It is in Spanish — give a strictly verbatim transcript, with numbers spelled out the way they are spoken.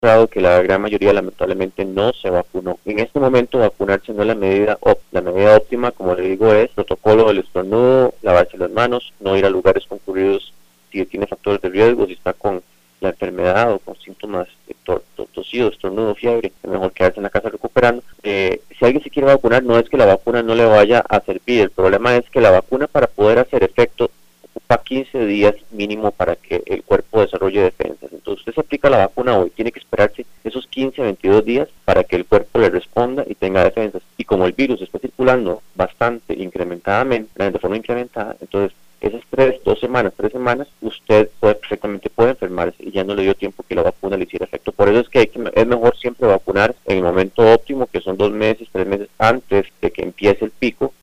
demostrado que la gran mayoría lamentablemente no se vacunó. En este momento vacunarse no es la medida óptima. La medida óptima, como le digo, es protocolo del estornudo, lavarse las manos, no ir a lugares concurridos si tiene factores de riesgo, si está con la enfermedad o con síntomas de to to tosido, estornudo, fiebre, es mejor quedarse en la casa recuperando. Eh, si alguien se quiere vacunar, no es que la vacuna no le vaya a servir, el problema es que la vacuna, para poder hacer efecto, ocupa quince días mínimo para que el cuerpo desarrolle defensas. Entonces usted se aplica la vacuna hoy, tiene que esperarse esos quince a veintidós días para que el cuerpo le responda y tenga defensas. Y como el virus está circulando bastante incrementadamente, de forma incrementada, entonces esas tres, dos semanas, tres semanas, usted puede perfectamente puede enfermarse y ya no le dio tiempo que la vacuna le hiciera efecto. Por eso es que, hay que es mejor siempre vacunar en el momento óptimo, que son dos meses, tres meses antes de que empiece el pico,